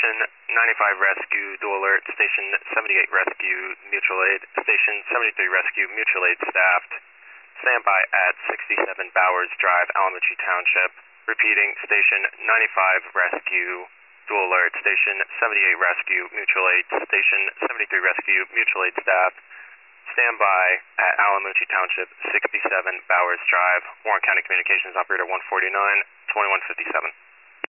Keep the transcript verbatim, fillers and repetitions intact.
Station ninety-five Rescue, dual alert. Station seventy-eight Rescue, mutual aid. Station seventy-three Rescue, mutual aid staffed. Standby at sixty-seven Bowers Drive, Alamucci Township. Repeating, Station ninety-five Rescue, dual alert. Station seventy-eight Rescue, mutual aid. Station seventy-three Rescue, mutual aid staff. Standby at Alamucci Township, sixty-seven Bowers Drive. Warren County Communications Operator one forty-nine, twenty-one fifty-seven.